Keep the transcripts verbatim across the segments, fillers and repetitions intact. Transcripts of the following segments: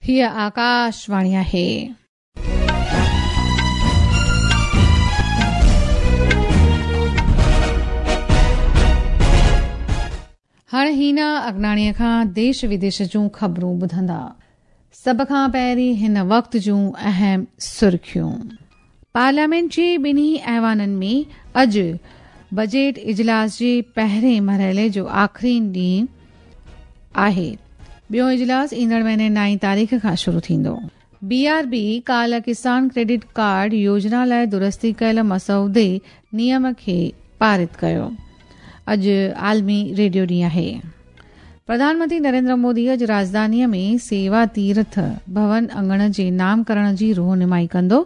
हीअ आकाशवाणी आहे। हाणे हीना अगनाणीअ खां देश विदेश जूं ख़बरूं ॿुधंदा। सभ खां पहिरीं हिन वक़्त जूं अहम सुर्खियूं। पार्लियामेंट जे ॿिन्ही ऐवाननि में अॼु बजट इजलास जे पहिरें मरहले जो आख़िरी ॾींहुं आहे। ॿियो इजलास ईंदड़ महीने नाई तारीख़ खां शुरू थींदो। बीआरबी काल्ह किसान क्रेडिट कार्ड योजना लाइ दुरुस्ती कयल मसौदे नियम खे पारित कयो। अॼु आलमी रेडियो ॾींहुं आहे। प्रधानमंत्री नरेंद्र मोदी अॼु राजधानीअ में सेवा तीर्थ भवन अंगण जे नामकरण जी रूहनुमाई कंदो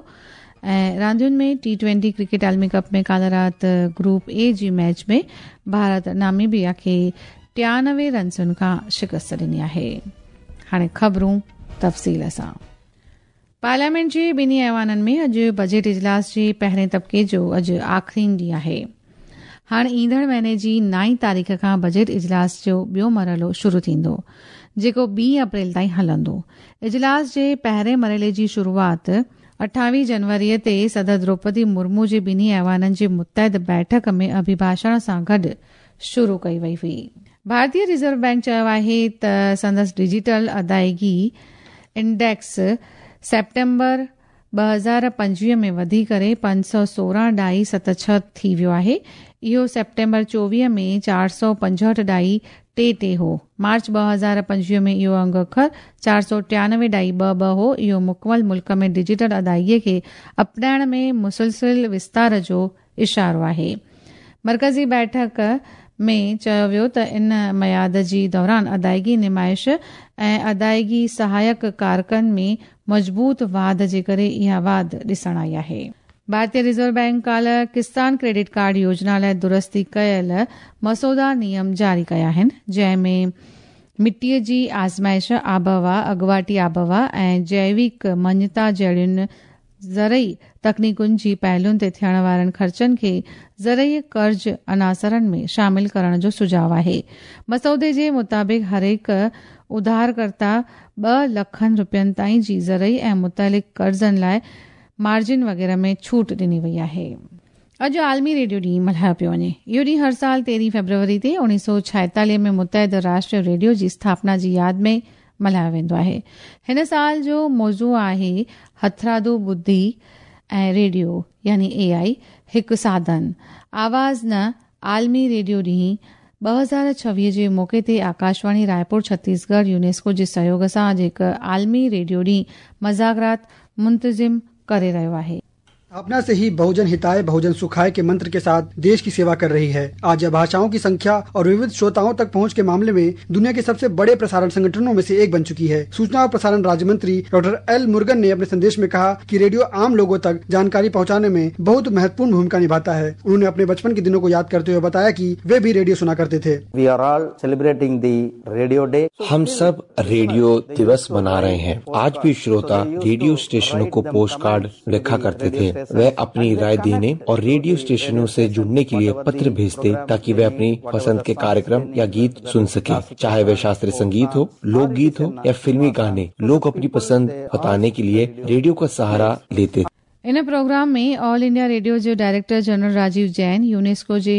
ऐं रांदियुनि में टी ट्वेंटी क्रिकेट आलमी कप में काल्ह राति ग्रुप ए जी मैच में भारत नामीबिया खे टियानवे रन्सुनि खां शिकस्त ॾिनी आहे। हाणे ख़बरूं तफ़सील सां। पार्लियामेंट जे ॿिन्ही ऐवाननि में अॼु बजट इजलास जे पहिरें तबिके जो अॼु आख़िरी ॾींहुं आहे। हाणे ईंदड़ महीने जी नाई तारीख़ खां बजट इजलास जो ॿियो मरहलो शुरू थींदो, जेको ॿी अप्रैल ताईं हलंदो। इजलास जे पहिरें मरहले जी शुरूआति अठावीह जनवरीअ ते सदर द्रौपदी मुर्मू जे ॿिन्ही ऐवाननि जे मुतहद बैठक में अभिभाषण सां गॾु शुरू कई वई हुई। भारतीय रिज़र्व बैंक चयो आहे त संदसि डिजिटल अदायगी इंडेक्स सेप्टेम्बर ॿ हज़ार पंजवीह में वधी करे पंज सौ सोरहं ॾाई सत छह थी वियो आहे। इहो सेप्टेम्बर चोवीह में चार सौ पंजहठि ॾाई टे टे हो। मार्च ॿ हज़ार पंजवीह में इहो अंग अखर चार सौ टियानवे ॾाई ॿ ॿ हो। इहो मुकमल मुल्क में डिजिटल अदायगीअ खे अपनाइण में मुसलसिल विस्तार जो इशारो आहे। मरकज़ी बैठक में चयो वियो त इन मयाद जी दौरान अदायगी निमाइश ऐं अदायगी सहायक कारकनि में मज़बूत वाध जे करे इहा वाध ॾिसण आई आहे। भारतीय रिज़र्व बैंक काल्ह किसान क्रेडिट कार्ड योजना लाइ दुरुस्ती कयल मसौदा नियम जारी कया आहिनि, जंहिंमें मिटीअ जी आज़माइश, आबहवा, अॻुवाटी आबहवा ऐं जैविक मञता जहिड़ियुनि ज़रई तकनीकुनि जी पहलुनि ते थियण वारनि ख़र्चनि खे ज़रई कर्ज अनासरनि में शामिल करण जो सुझाव आहे। मसौदे जे मुताबिक़ हरेक उधारकर्ता ॿ लखनि रुपयनि ताईं जी ज़रई ऐं मुतलिक़ कर्ज़नि लाइ मार्जिन वग़ैरह में छूट ॾिनी वई आहे। अॼु आलमी रेडियो ॾींहुं मल्हायो पियो वञे। इहो ॾींहुं हर साल तेरहीं फरवरी ते उणिवीह सौ छाएतालीह में मुतहद राष्ट्र रेडियो जी स्थापना जी यादि में मल्हायो वेंदो आहे। हिन साल जो मौज़ू आहे हथरादू ॿुधी ऐं रेडियो यानी ए आई हिकु साधन। आवाज़ न आलमी रेडियो ॾींहुं ॿ हज़ार छवीह जे मौक़े ते आकाशवाणी रायपुर छत्तीसगढ़ यूनेस्को जे सहयोग सां अॼु हिकु आलमी रेडियो ॾींहुं मज़ाकरात मुंतज़िम करे रहियो आहे। अपना से ही बहुजन हिताय बहुजन सुखाय के मंत्र के साथ देश की सेवा कर रही है। आज यह भाषाओं की संख्या और विविध श्रोताओं तक पहुंच के मामले में दुनिया के सबसे बड़े प्रसारण संगठनों में से एक बन चुकी है। सूचना और प्रसारण राज्य मंत्री डॉक्टर एल मुरुगन ने अपने संदेश में कहा कि रेडियो आम लोगों तक जानकारी पहुंचाने में बहुत महत्वपूर्ण भूमिका निभाता है। उन्होंने अपने बचपन के दिनों को याद करते हुए बताया कि वे भी रेडियो सुना करते थे। We are all celebrating the Radio Day. हम सब रेडियो दिवस मना रहे हैं। आज भी श्रोता रेडियो स्टेशनों को पोस्ट कार्ड लिखा करते थे। वह अपनी राय देने और रेडियो स्टेशनों से जुड़ने के लिए पत्र भेजते ताकि वे अपनी पसंद के कार्यक्रम या गीत सुन सके, चाहे वह शास्त्रीय संगीत हो, लोकगीत हो या फिल्मी गाने। लोग अपनी पसंद बताने के लिए रेडियो का सहारा लेते। इन प्रोग्राम में ऑल इंडिया रेडियो जो director general Rajiv Jain, UNESCO जे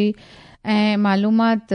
ऐं मालूमात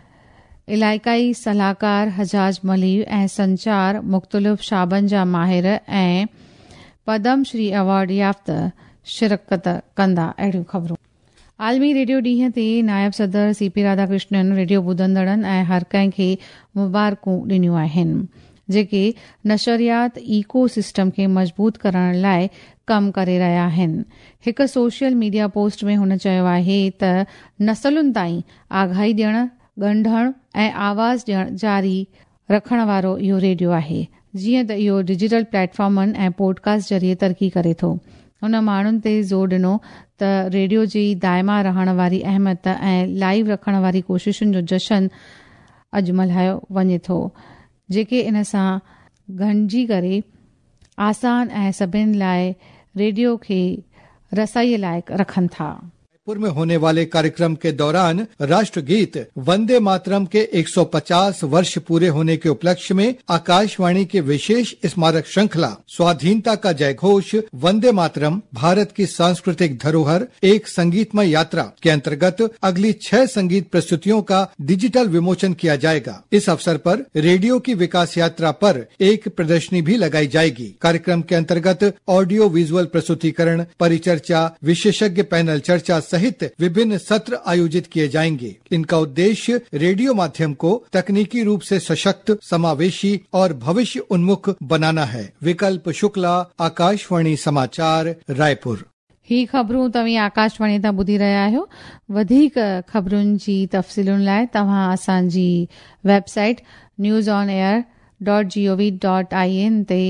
इलाइक़ाई सलाहकार हजाज मली ऐं संचार मुख़्तलिफ़ शाबनि जा माहिर ऐं पद्म श्री अवार्ड याफ़्ता शिरकत कंदा। अहिड़ियूं ख़बरूं। आलमी रेडियो ॾींहं ते नायब सदर सी पी राधाकृष्णन रेडियो ॿुधंदड़नि ऐं हर कंहिं खे मुबारकूं ॾिनियूं आहिनि, जेके नशरियात इको सिस्टम खे मज़बूत करण लाइ कमु करे रहिया आहिनि। हिकु सोशल मीडिया पोस्ट में हुन चयो आहे त नसलुनि ताईं आगाही ॾियणु, ॻंढणु ऐं आवाज़ ॾियणु जारी रखण वारो इहो रेडियो आहे। जीअं त इहो डिजिटल प्लेटफॉर्मनि ऐं पॉडकास्ट ज़रिए तरक़ी करे थो। हुन माण्हुनि ते ज़ोर ॾिनो त रेडियो जी दाइमा रहण वारी अहमियत ऐं लाइव रखण वारी कोशिशुनि जो जशन अॼु मल्हायो वञे थो, जेके इन सां गंढिजी करे आसान ऐं सभिनि लाइ रेडियो खे रसाईअ लाइक़ रखनि था। गोरखपुर में होने वाले कार्यक्रम के दौरान राष्ट्रगीत वंदे मातरम के एक सौ पचास वर्ष पूरे होने के उपलक्ष्य में आकाशवाणी के विशेष स्मारक श्रृंखला स्वाधीनता का जयघोष वंदे मातरम भारत की सांस्कृतिक धरोहर एक संगीतमय यात्रा के अंतर्गत अगली छह संगीत प्रस्तुतियों का डिजिटल विमोचन किया जाएगा। इस अवसर पर रेडियो की विकास यात्रा पर एक प्रदर्शनी भी लगाई जाएगी। कार्यक्रम के अंतर्गत ऑडियो विजुअल प्रस्तुतिकरण, परिचर्चा, विशेषज्ञ पैनल चर्चा सहित विभिन्न सत्र आयोजित किए जाएंगे। इनका उद्देश्य रेडियो माध्यम को तकनीकी रूप से सशक्त, समावेशी और भविष्य उन्मुख बनाना है। विकल्प शुक्ला, आकाशवाणी समाचार, रायपुर। ही ख़बरूं तव्हीं आकाशवाणी तां ॿुधी रहिया आहियो। वधीक ख़बरुनि जी तफ़सीलुनि लाइ तव्हां असांजी website News On Air dot G O V dot I N ते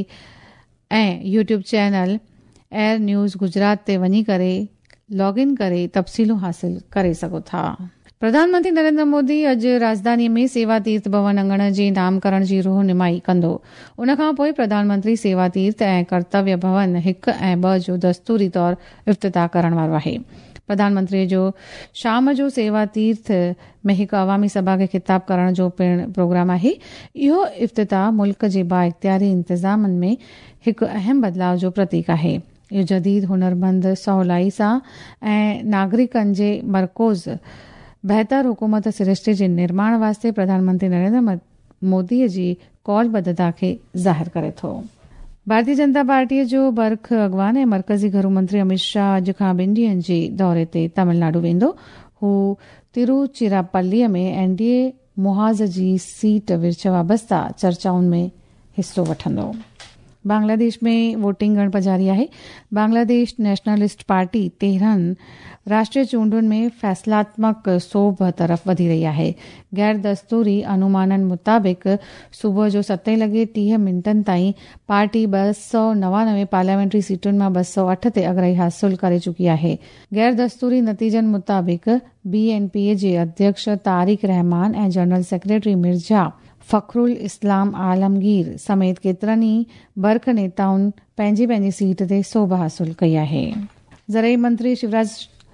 ऐं YouTube channel Air News Gujarat ते वञी करे लॉगिन करे तफ़सीलूं हासिल करे सघो था। प्रधानमंत्री नरेंद्र मोदी अॼु राजधानी में सेवा तीर्थ भवन अंगण जे नामकरण जी रूहनिमाई कंदो। उन खां पोइ प्रधानमंत्री सेवा तीर्थ ऐं कर्तव्य भवन हिकु ऐं ॿ जो दस्तूरी तौर इफ़्तिताह करण वारो आहे। प्रधानमंत्री जो शाम जो सेवा तीर्थ में हिकु अवामी सभा खे ख़िताब करण जो पिणु प्रोग्राम आहे। इहो इफ़्तिताह मुल्क जे बाइख़्तियारी इंतज़ामनि में हिकु अहम बदिलाव जो प्रतीक आहे। इहो जदीद हुनरमंद सहुलाई सां ऐं नागरिकनि जे मरकोज़ बहितर हुकूमत सिरिश्ते जे निर्माण वास्ते प्रधानमंत्री नरेंद्र मोदीअ जी कौलबद्धता खे ज़ाहिर करे थो। भारतीय जनता पार्टीअ जो बर्ख अॻवान ऐं मर्कज़ी गृह मंत्री अमित शाह अॼु खां ॿिनि ॾींहनि जे दौरे ते तमिलनाडु वेंदो। हू तिरुचिरापल्लीअ में एनडीए मुहाज़ जी सीट विर्छ वाबस्ता चर्चाउनि में हिस्सो वठंदो। बांग्लादेश में वोटिंग ॻणप जारी आहे। बांग्लादेश नेशनलिस्ट पार्टी तेरहं राष्ट्रीय चूंडुनि में फैसलात्मक सोभ तरफ़ वधी रही आहे। गैर दस्तूरी अनुमाननि मुताबिक़ सुबुह जो सतें लॻे टीह मिंटनि ताईं पार्टी ॿ सौ नवानवे पार्लियामेंट्री सीटुनि मां ॿ सौ अठ ते अॻराई हासिल करे चुकी आहे। गैर दस्तूरी नतीजनि मुताबिक़ बीएनपीए जे अध्यक्ष तारिक रहमान ऐं जनरल सेक्रेटरी मिर्जा फ़खरुल इस्लाम आलमगीर समेत केतिरनि ई बर्ख नेताउनि पंहिंजी पंहिंजी सीट ते सोभ हासिल कई आहे। ज़रई मंत्री शिवराज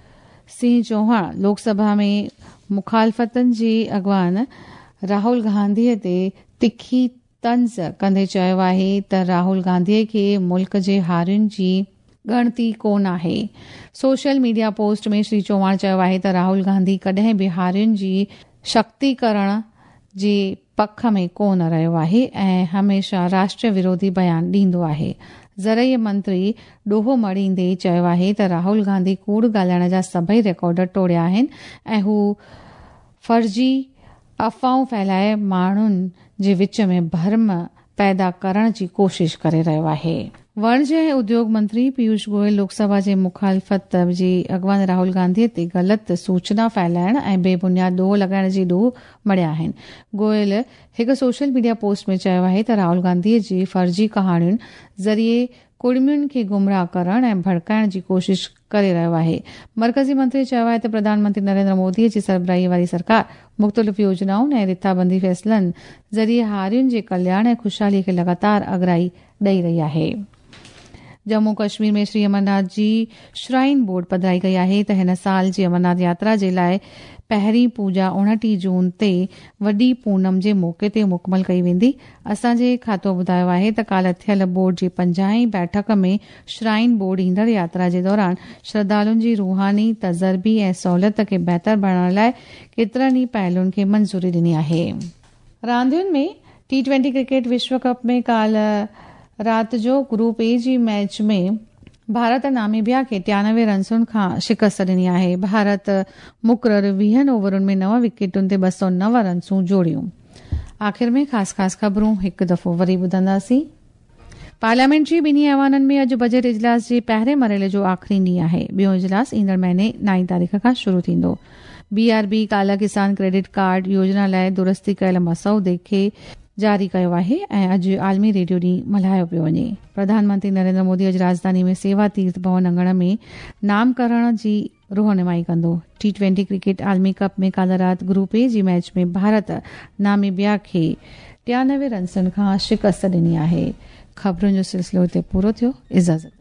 सिंह चौहान लोकसभा में मुखालफ़तनि जे अॻवान राहुल गांधीअ ते तिखी तंज़ कंदे चयो आहे त राहुल गांधीअ खे मुल्क जे हारियुनि जी ॻणती कोन आहे। सोशल मीडिया पोस्ट में श्री चौहान चयो आहे त राहुल गांधी कॾहिं बि हारियुनि जी शक्तिकरण जे पख में कोन रहियो आहे ऐं हमेशा राष्ट्र विरोधी बयान ॾींदो आहे। ज़रई मंत्री ॾोहो मड़ींदे चयो आहे त राहुल गांधी कूड़ ॻाल्हाइण जा सभई रिकॉर्ड टोड़िया आहिनि ऐं हू फर्जी अफ़वाहूं फैलाए माण्हुनि जे विच में भर्म पैदा करण जी कोशिश करे रहियो आहे। वाणिज्य ऐं उद्योग मंत्री पीयूष गोयल लोकसभा जे मुखालफ़त जे अॻवान राहुल गांधीअ ते ग़लति सूचना फैलाइण ऐं बेबुनियाद ॾोह लॻाइण जी ॾोह मड़िया आहिनि। गोयल हिकु सोशल मीडिया पोस्ट में चयो आहे त राहुल गांधीअ जी फर्जी कहाणियुनि ज़रिए कुड़मियुनि खे गुमराह करण ऐं भड़काइण जी कोशिश करे रहियो आहे। मरकज़ी मंत्री चयो आहे त प्रधानमंत्री नरेंद्र मोदीअ जी सरबराहीअ वारी सरकार मुख़्तलिफ़ योजनाउनि ऐं रिथाबंदी फ़ैसिलनि ज़रिए हारियुनि जे कल्याण ऐं ख़ुशहालीअ खे लगातार अॻराई ॾेई रही आहे। जम्मू कश्मीर में श्री अमरनाथ जी श्राइन बोर्ड पधराई कई आहे त हिन साल जी अमरनाथ यात्रा जे लाइ पहिरीं पूजा उणटीह जून ते वॾी पूनम जे मौक़े ते मुकमल कई वेंदी। असांजे खातो ॿुधायो आहे त काल्ह थियल बोर्ड जी पंजाहीं बैठक में श्राइन बोर्ड ईंदड़ यात्रा जे दौरान श्रद्धालुनि जी रूहानी तजर्बी ऐं सहूलियत खे बहितर बणाइण लाइ केतिरनि ई पहलुनि खे मंज़ूरी ॾिनी आहे। रांदियुनि में टी ट्वेंटी क्रिकेट विश्व कप में काल्ह राति जो ग्रुप ए जी मैच में भारत नामीबिया खे टियानवे रन्सुनि खां शिकस्त ॾिनी आहे। भारत मुक़ररु वीहनि ओवरुनि में नव विकेटुनि ते ॿ सौ नव रन्सूं जोड़ियूं। आख़िर में ख़ासि ख़ासि ख़बरूं हिकु दफ़ो वरी ॿुधंदासीं। पार्लियामेंट्री ॿिन्ही ऐवाननि में अॼु बजट इजलास जे पहिरें मरहले जो आख़िरी ॾींहुं आहे। ॿियो इजलास ईंदड़ महीने नाई तारीख़ खां शुरू थींदो। बीआरबी काला किसान क्रेडिट कार्ड योजना लाइ दुरुस्ती कयल मसौदे खे जारी कयो आहे ऐं अॼु आलमी रेडियो ॾींहुं मल्हायो पियो वञे। प्रधानमंत्री नरेंद्र मोदी अॼु राजधानी में सेवा तीर्थ भवन अंगण में नामकरण जी रूहनिमाई कंदो। टी ट्वेंटी क्रिकेट आलमी कप में काल्ह राति ग्रुप ए जी मैच में भारत नामीबिया खे टियानवे रन्सुनि खां शिकस्त ॾिनी आहे। ख़बरुनि जो सिलसिलो हिते पूरो थियो। इजाज़त।